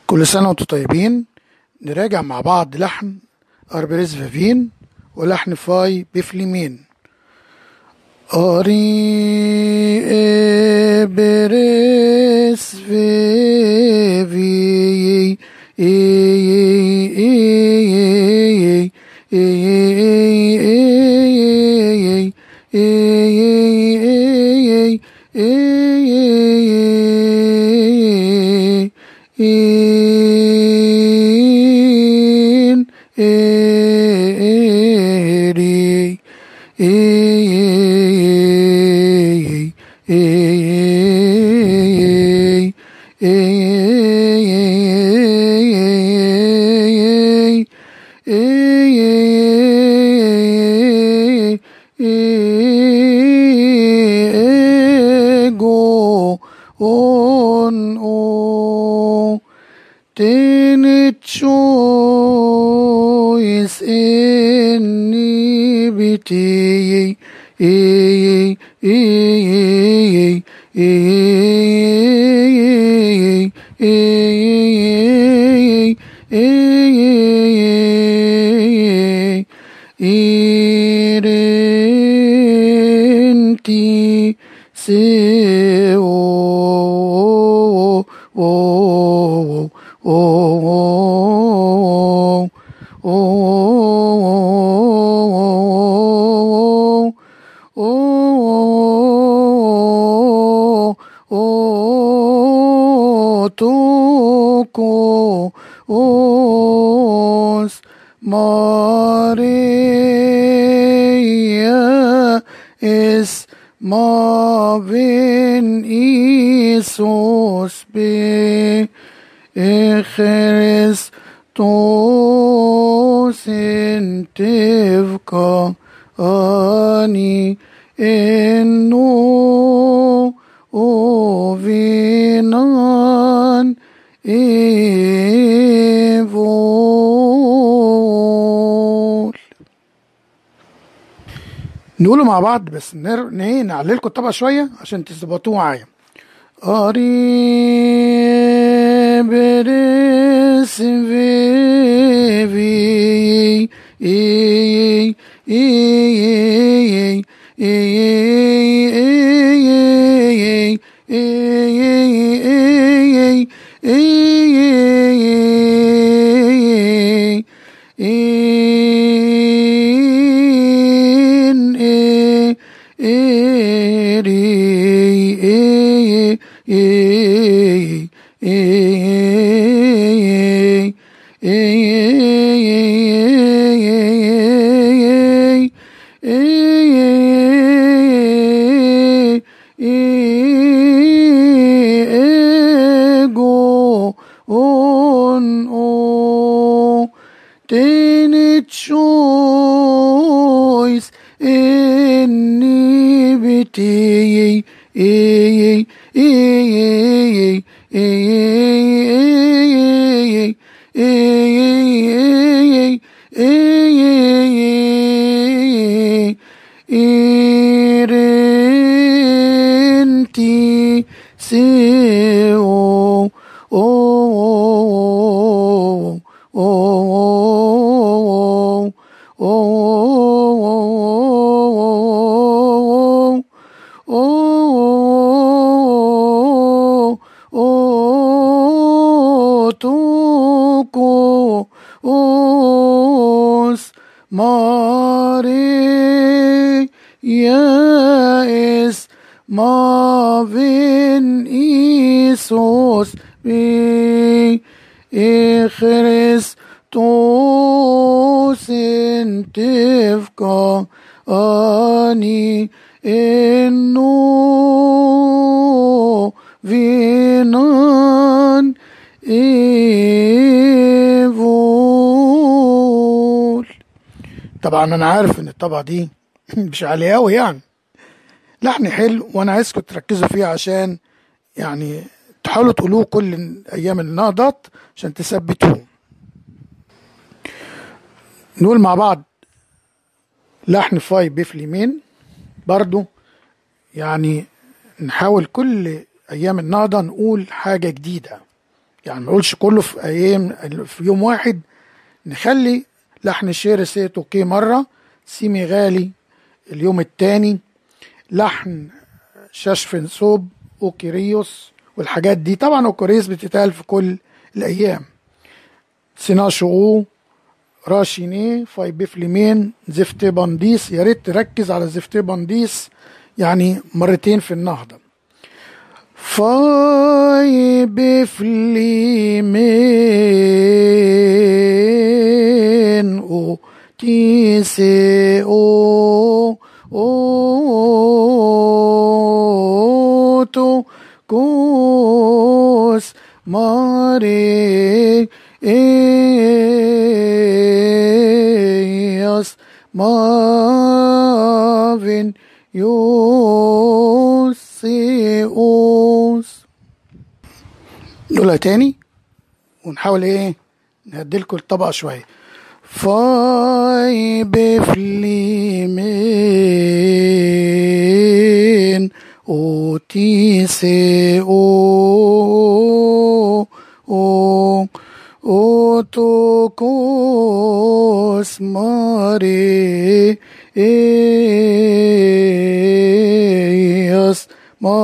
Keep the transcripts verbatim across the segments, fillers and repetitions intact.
كل سنة وانتم طيبين. نراجع مع بعض لحن أربريز فيفين ولحن فاي بفليمين. أري إبريس فيفي in eri ego on o Tene choice inibity e e irenti se o o oh, oh, oh, oh, oh, toco os Maria es Marvin Isos be Christos in Tivka ani enno ovinan evol. نقوله مع بعض بس نر... نعللكم الطبقة شوية عشان تظبطوه معايا. أري بريس فيفي إي إي ego on o Tene choice inibity e irenti se o o o o toco os Maria es Marvin Isos be Christos in Tivka ani enno vinan evol. طبعا انا عارف ان الطبقة دي مش عالية اوي، يعني لحن حلو وانا عايزكم تركزوا فيه عشان يعني تحاولوا تقولوه كل ايام النهضات عشان تثبتوه. نقول مع بعض لحن فاي بفليمين برضو، يعني نحاول كل ايام النهضة نقول حاجة جديدة يعني ما نقولش كله في ايام في يوم واحد. نخلي لحن شير سيت اوكي مرة، سيمي غالي اليوم التاني، لحن ششفن صوب اوكيريوس والحاجات دي. طبعا اوكوريس بتتقال في كل الايام. سينا شغو راشيني فاي بفليمين زفت بانديس. يا ريت تركز على زفت بانديس يعني مرتين في النهضة. فاي بفليمين او تيسي او او تو كوس ماري اياس مافين يوسيوس. نقولها تاني ونحاول ايه نهدلكوا الطبقة شوية. فاي بفليمين او تيسي او او او توكوس ماري اياس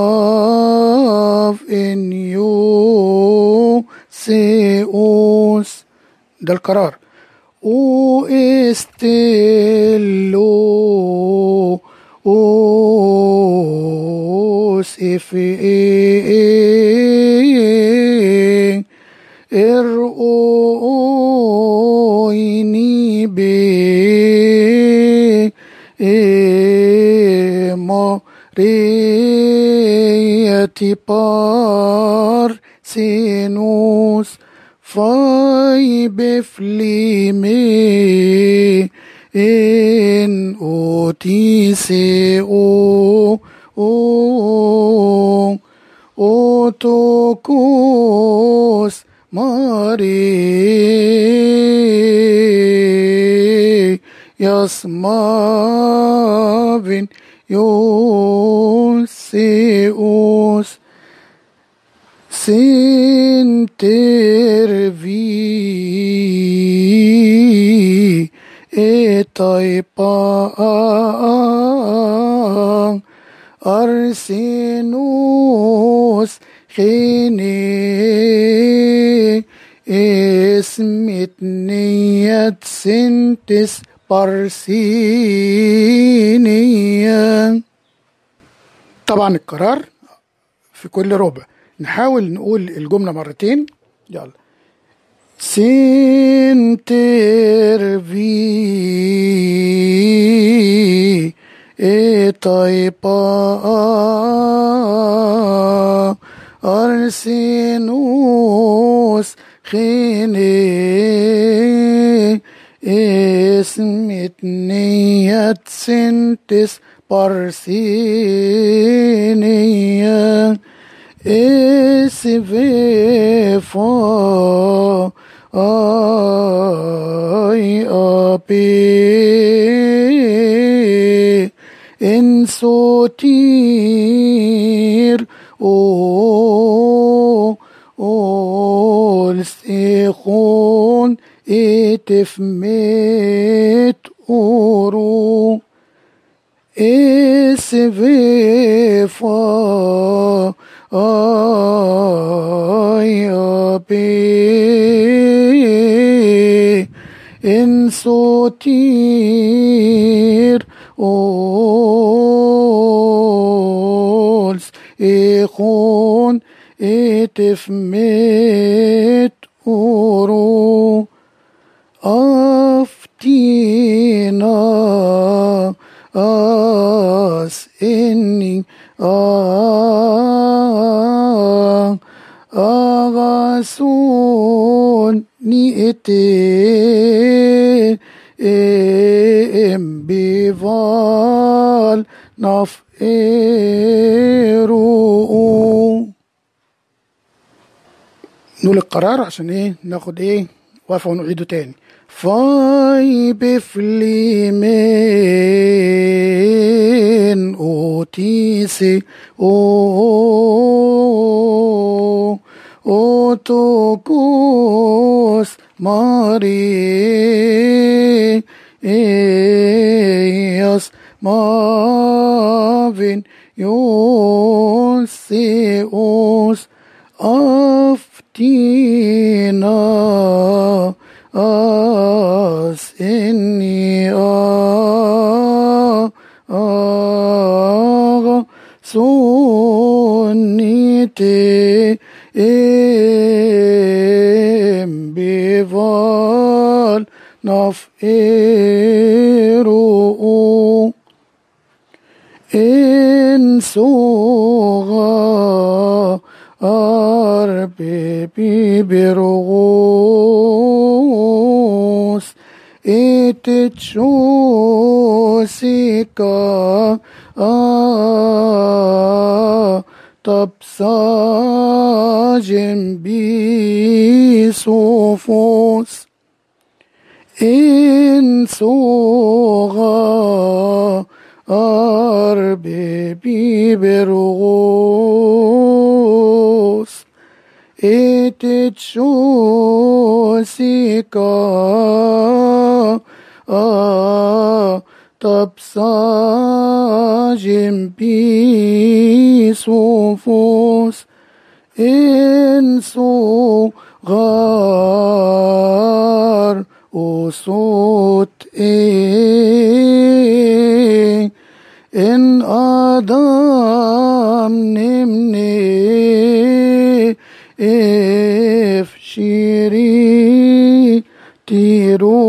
ماف ان يو سيوس. ده القرار. او استيلو او سيفي ارؤيني بي مريتي بار سينوس. فاي بفليمي ان اوتيسي او او او توكوس ماري يسمافين يوسيوس. سنترفي اتايبا ارسينوس خيني اسمت نية سنتس بارسينيا. طبعا القرار في كل ربع. نحاول نقول الجملة مرتين. يلا. سنترفي اتايبا ارسينوس خيني اسمت نية سنتس بارسينيا. اسفيفا اي ابي انسوتير او اولسيخون اتفميت اورو. اسفيفا اي ابي انسوتير اولس اخون اتفميت اورو. افتينا اس اني آه أغاسون نيئتي ام بيفال نف ايرو. نقول القرار عشان ايه ناخد ايه وقفة ونعيده تاني. فاي بفليمين اوتيسي او او Otokos Marias Marvin Joseos Aftina as inni aga sunnite em bival naf eru en soga arbe biberogos et chosika a tapsajem bisofos en soga arbe biberogos et chosika a tapsajem bisofos en sogar osot e en adam nimne efshiri tiro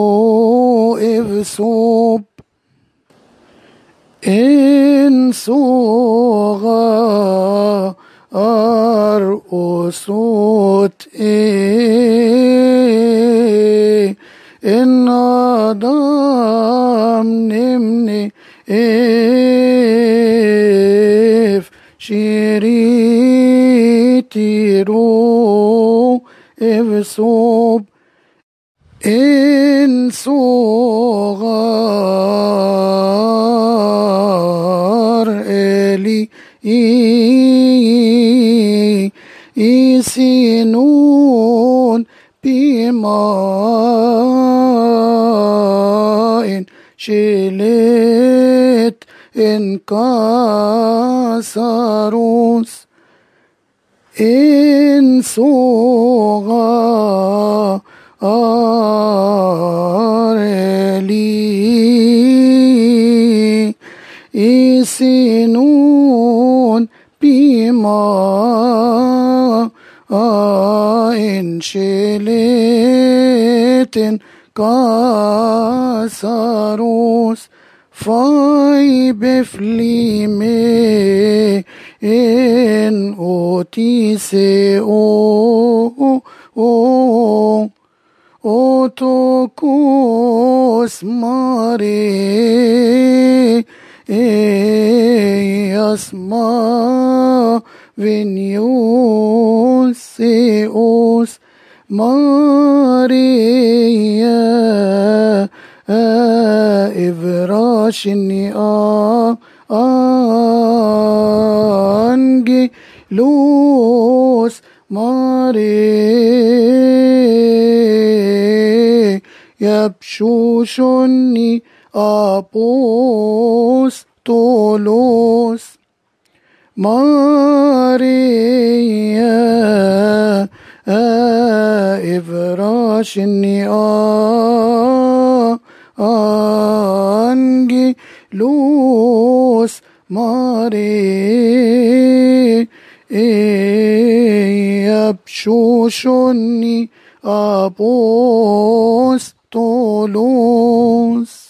evsob en sogar osot e en adam nimne ef shiritiro evsob en sogar eli isinun bimain shilet en kasaros en sogar eli isinun bimain shileten kasaros fai beflime en otise o o otokos mare e asma venios Maria Evrashni angelos Mare Yapshushoni apostolos Maria Evrashni angelos Mare Yapshushoni apostolos